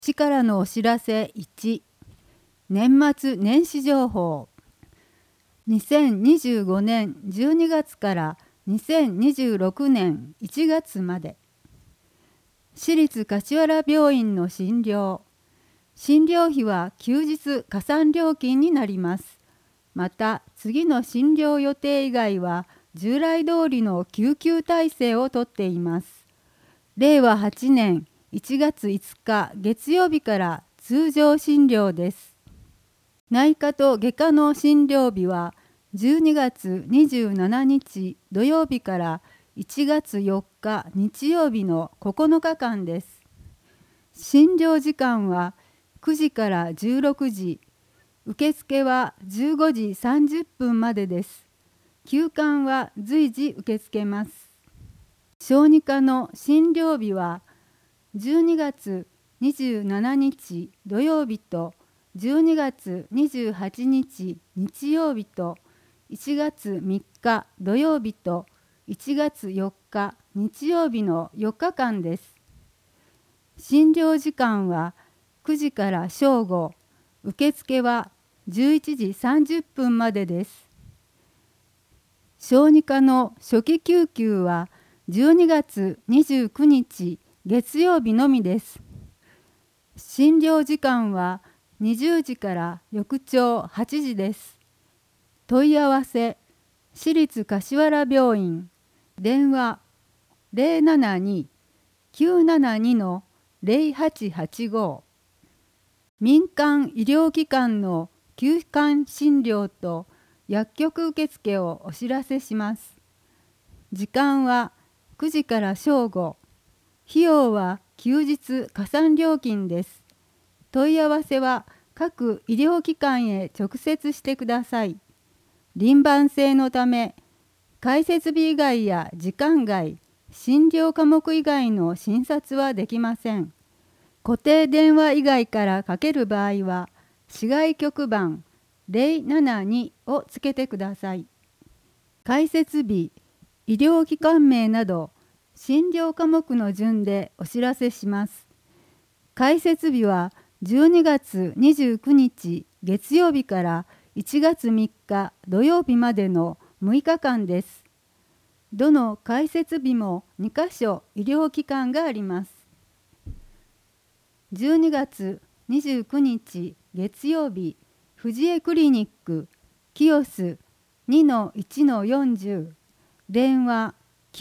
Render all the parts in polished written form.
市からのお知らせ1、年末年始情報。2025年12月から2026年1月まで、市立柏原病院の診療費は休日加算料金になります。また、次の診療予定以外は従来通りの救急体制をとっています。令和8年1月5日月曜日から通常診療です。内科と外科の診療日は12月27日土曜日から1月4日日曜日の9日間です。診療時間は9時から16時、受付は15時30分までです。急患は随時受け付けます。小児科の診療日は12月27日土曜日と12月28日日曜日と1月3日土曜日と1月4日日曜日の4日間です。診療時間は9時から正午、受付は11時30分までです。小児科の初期救急は12月29日月曜日のみです。診療時間は20時から翌朝8時です。問い合わせ、市立柏原病院、電話072-972-0885。民間医療機関の休館診療と薬局受付をお知らせします。時間は9時から正午。費用は休日加算料金です。問い合わせは各医療機関へ直接してください。輪番制のため、開設日以外や時間外、診療科目以外の診察はできません。固定電話以外からかける場合は、市外局番072をつけてください。開設日、医療機関名など、診療科目の順でお知らせします。開設日は12月29日月曜日から1月3日土曜日までの6日間です。どの開設日も2カ所医療機関があります。12月29日月曜日、藤江クリニック、清須 2-1-40、電話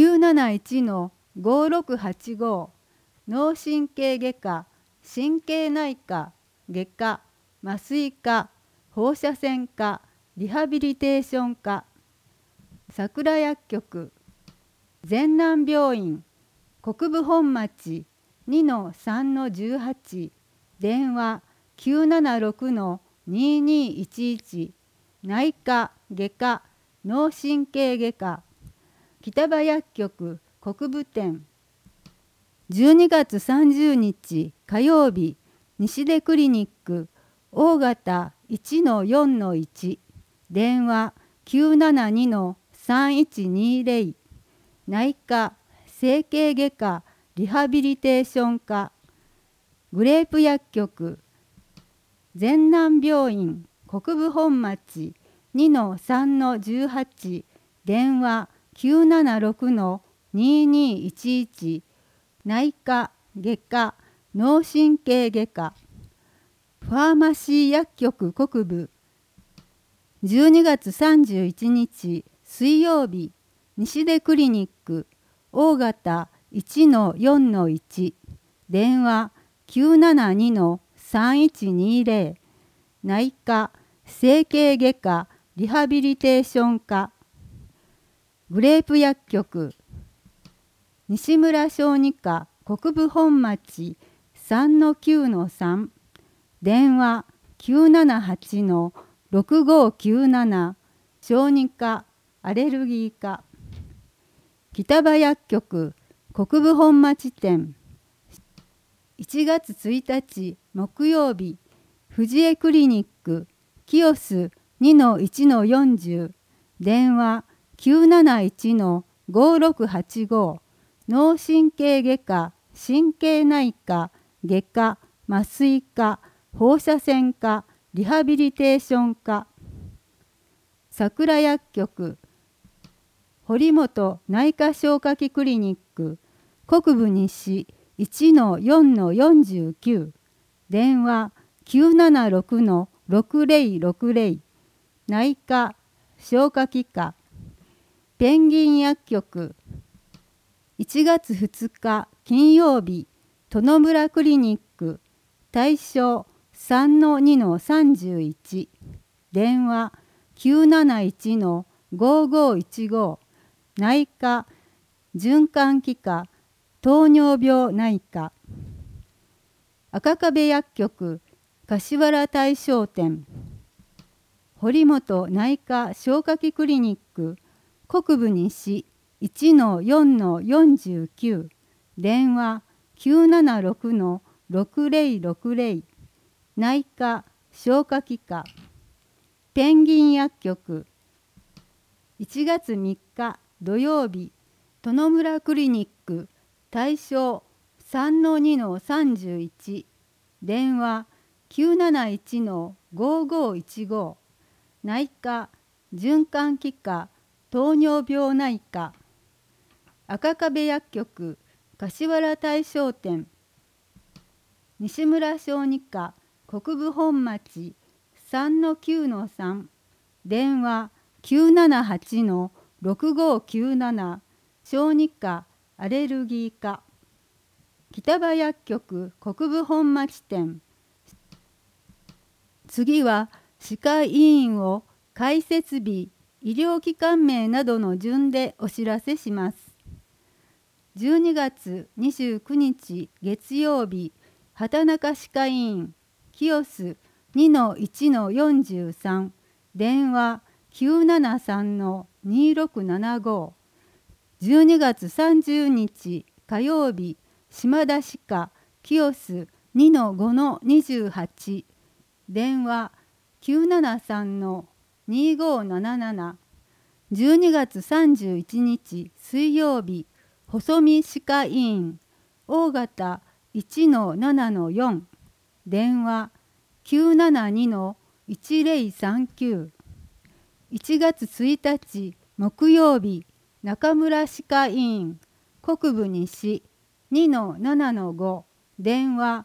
971-5685、脳神経外科、神経内科、外科、麻酔科、放射線科、リハビリテーション科。桜薬局、全南病院、国分本町 2-3-18、電話976-2211、内科、外科、脳神経外科。北場薬局国分店、12月30日火曜日、西出クリニック O 型 1-4-1、電話972-3120、内科、整形外科、リハビリテーション科。グレープ薬局、全南病院国分本町 2-3-18、電話976-2211、内科、外科、脳神経外科。ファーマシー薬局国分、12月31日水曜日、西出クリニック O 型 1-4-1、電話972-3120、内科、整形外科、リハビリテーション科。グレープ薬局、西村小児科国分本町 3-9-3、電話978-6597、小児科、アレルギー科。北場薬局国分本町店、1月1日木曜日、藤江クリニック清須 2-1-40、電話971-5685、脳神経外科、神経内科、外科、 麻酔科、放射線科、リハビリテーション科。桜薬局、堀本内科消化器クリニック、国分西 1-4-49、電話 976-6060、内科消化器科。ペンギン薬局、1月2日金曜日、殿村クリニック、大正 3-2-31、電話 971-5515、内科循環器科、糖尿病内科。赤壁薬局、柏原大商店、堀本内科消化器クリニック、国分西 1-4-49、電話 976-6060、内科消化器科。ペンギン薬局、1月3日土曜日、殿村クリニック、大正 3-2-31、電話 971-5515、内科循環器科、糖尿病内科。赤壁薬局、柏原大商店、西村小児科、国分本町 3-9-3、電話 978-6597、小児科アレルギー科。北場薬局、国分本町店。次は歯科医院を開設日、医療機関名などの順でお知らせします。12月29日月曜日、畑中歯科医院、清須 2-1-43、電話 973-2675。12月30日火曜日、島田歯科、清須 2-5-28、電話 973-2577。12月31日水曜日、細見歯科医院、大型 1-7-4、電話 972-1039。1月1日木曜日、中村歯科医院、国分西 2-7-5、電話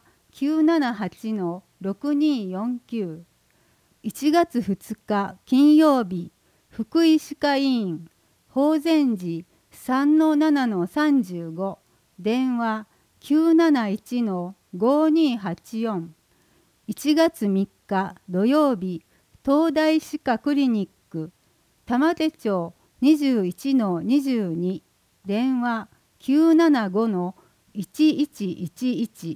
978-6249。1月2日金曜日、福井歯科医院、法善寺 3-7-35、電話 971-5284。1月3日土曜日、東大歯科クリニック、玉手町 21-22、電話 975-1111。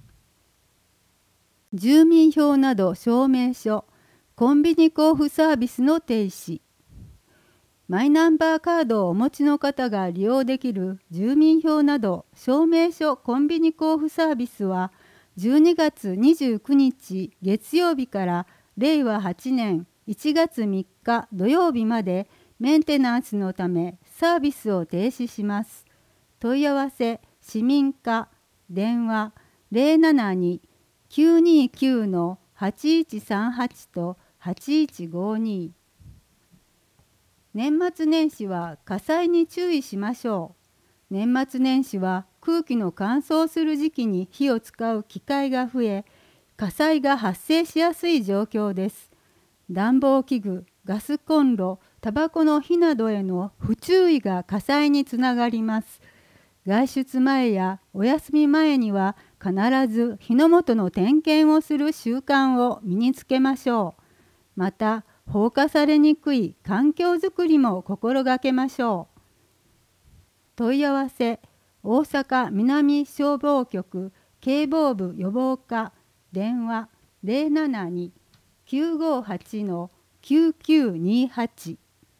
住民票など証明書、コンビニ交付サービスの停止。マイナンバーカードをお持ちの方が利用できる住民票など証明書コンビニ交付サービスは12月29日月曜日から令和8年1月3日土曜日までメンテナンスのためサービスを停止します。問い合わせ市民課、電話 072-929-8138 と8152。年末年始は火災に注意しましょう。年末年始は空気の乾燥する時期に火を使う機会が増え、火災が発生しやすい状況です。暖房器具、ガスコンロ、タバコの火などへの不注意が火災につながります。外出前やお休み前には必ず火の元の点検をする習慣を身につけましょう。また、放火されにくい環境づくりも心がけましょう。問い合わせ大阪南消防局警防部予防課、電話 072-958-9928。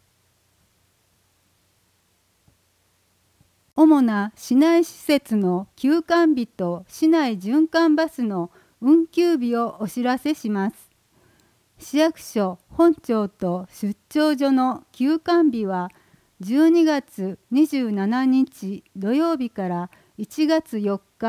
主な市内施設の休館日と市内循環バスの運休日をお知らせします。市役所本庁と出張所の休館日は12月27日土曜日から1月4日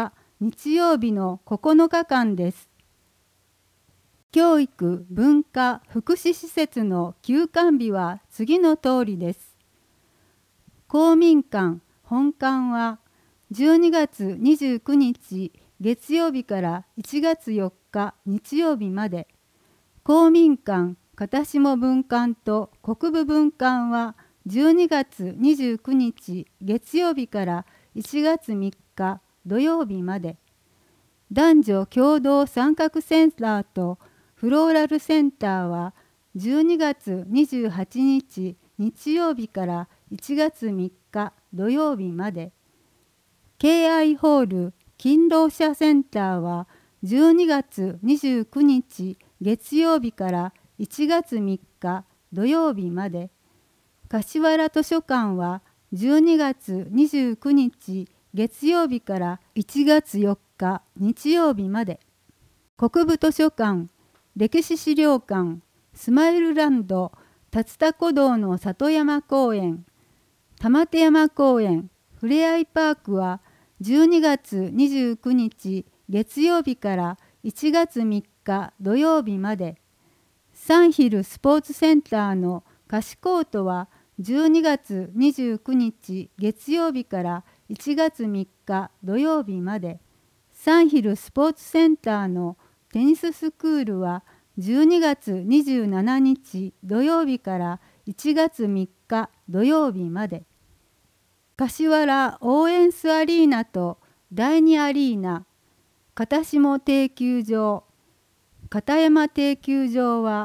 日曜日の9日間です。教育・文化・福祉施設の休館日は次の通りです。公民館本館は12月29日月曜日から1月4日日曜日まで、公民館片下分館と国分分館は12月29日月曜日から1月3日土曜日まで、男女共同参画センターとフローラルセンターは12月28日日曜日から1月3日土曜日まで、敬愛ホール勤労者センターは12月29日月曜日から1月3日土曜日まで、柏原図書館は12月29日月曜日から1月4日日曜日まで、国分図書館、歴史資料館、スマイルランド、竜田古道の里山公園、玉手山公園、ふれあいパークは12月29日月曜日から1月3日土曜日まで、サンヒルスポーツセンターの貸しコートは12月29日月曜日から1月3日土曜日まで、サンヒルスポーツセンターのテニススクールは12月27日土曜日から1月3日土曜日まで、柏原オーエンスアリーナと第2アリーナ、片下停球場、片山停球場は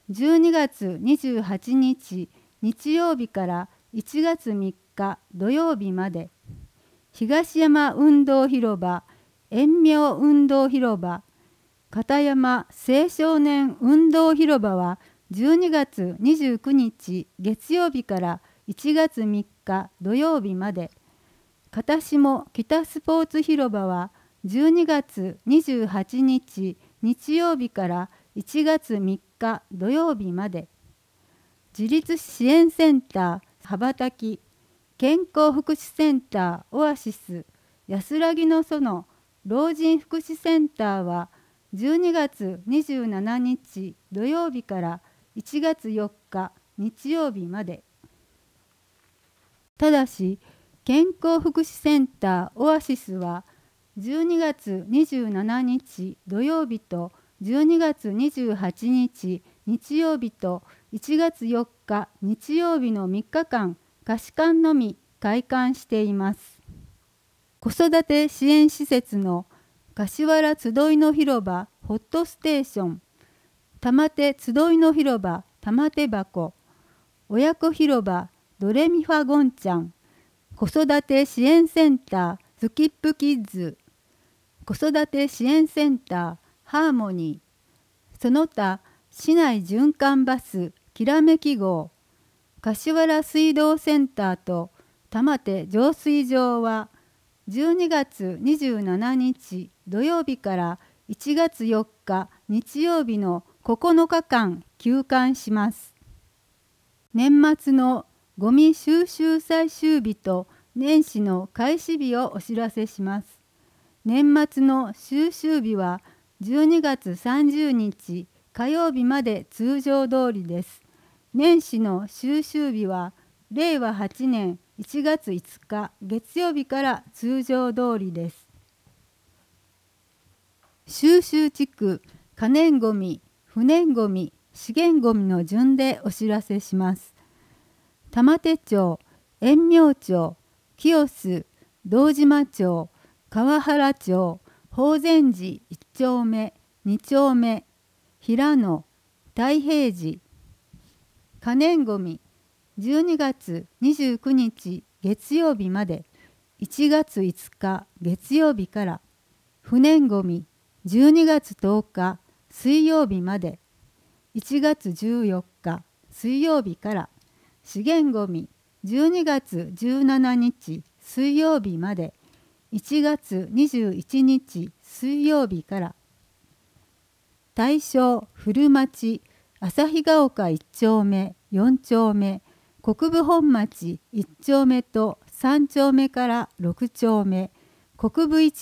12月28日日曜日から1月3日土曜日まで、東山運動広場、延明運動広場、片山青少年運動広場は12月29日月曜日から1月3日土曜日まで、片下北スポーツ広場は12月28日日曜日から1月3日土曜日まで、自立支援センター羽ばたき、健康福祉センターオアシス、安らぎの園老人福祉センターは12月27日土曜日から1月4日日曜日まで。ただし、健康福祉センターオアシスは12月27日土曜日と12月28日日曜日と1月4日日曜日の3日間、貸し館のみ開館しています。子育て支援施設の柏原集いの広場ホットステーション、玉手集いの広場玉手箱、親子広場ドレミファゴンちゃん、子育て支援センタースキップキッズ、子育て支援センターハーモニー、その他市内循環バスきらめき号、柏原水道センターと玉手浄水場は12月27日土曜日から1月4日日曜日の9日間休館します。年末のゴミ収集最終日と年始の開始日をお知らせします。年末の収集日は12月30日火曜日まで通常通りです。年始の収集日は令和8年1月5日月曜日から通常通りです。収集地区、可燃ごみ、不燃ごみ、資源ごみの順でお知らせします。玉手町、延明町、清洲、堂島町、川原町、法善寺1丁目、2丁目、平野、太平寺。可燃ごみ、12月29日月曜日まで1月5日月曜日から、不燃ごみ12月10日水曜日まで1月14日水曜日から、資源ごみ12月17日水曜日まで1月21日水曜日から、大正古町旭ヶ丘1丁目4丁目、国分本町1丁目と3丁目から6丁目、国分市場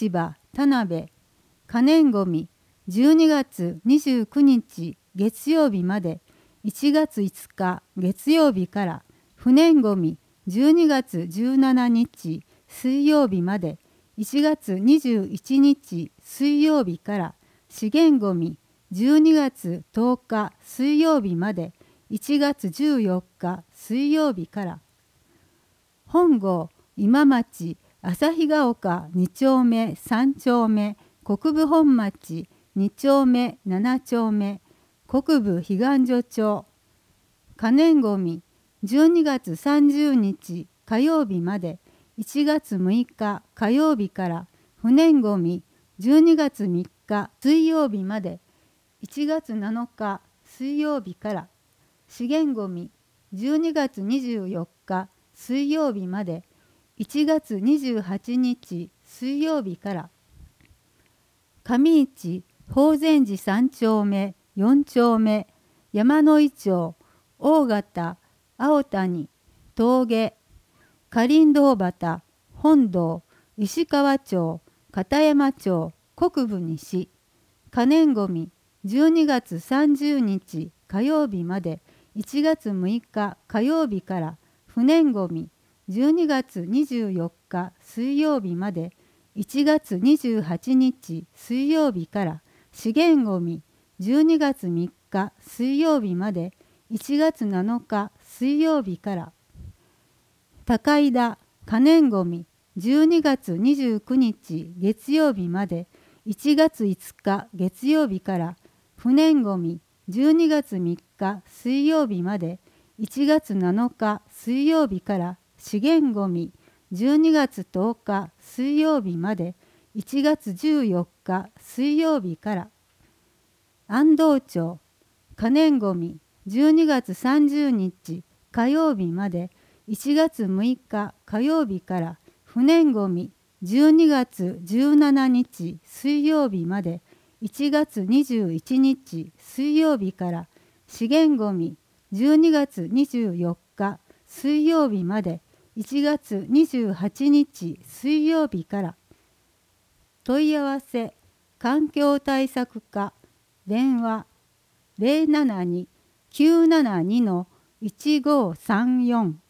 田辺。可燃ごみ12月29日月曜日まで1月5日月曜日から、不燃ごみ12月17日水曜日まで1月21日水曜日から、資源ごみ12月10日水曜日まで1月14日水曜日から、本郷今町旭ヶ丘2丁目3丁目国分本町2丁目7丁目国分彼岸所町。可燃ごみ12月30日火曜日まで1月6日火曜日から、不燃ごみ12月3日水曜日まで1月7日水曜日から、資源ごみ12月24日水曜日まで1月28日水曜日から、上市法善寺3丁目4丁目山野井町大型青谷峠かりんどう畑本堂石川町片山町国分西。可燃ごみ12月30日火曜日まで1月6日火曜日から、不燃ごみ12月24日水曜日まで1月28日水曜日から、資源ごみ12月3日水曜日まで1月7日水曜日から、高井田可燃ごみ12月29日月曜日まで1月5日月曜日から、不燃ごみ12月3日水曜日まで1月7日水曜日から、資源ごみ12月10日水曜日まで1月14日水曜日から、安藤町可燃ごみ12月30日火曜日まで1月6日火曜日から、不燃ごみ12月17日水曜日まで1月21日水曜日から、資源ごみ12月24日水曜日まで1月28日水曜日から。問い合わせ環境対策課電話072-972-1534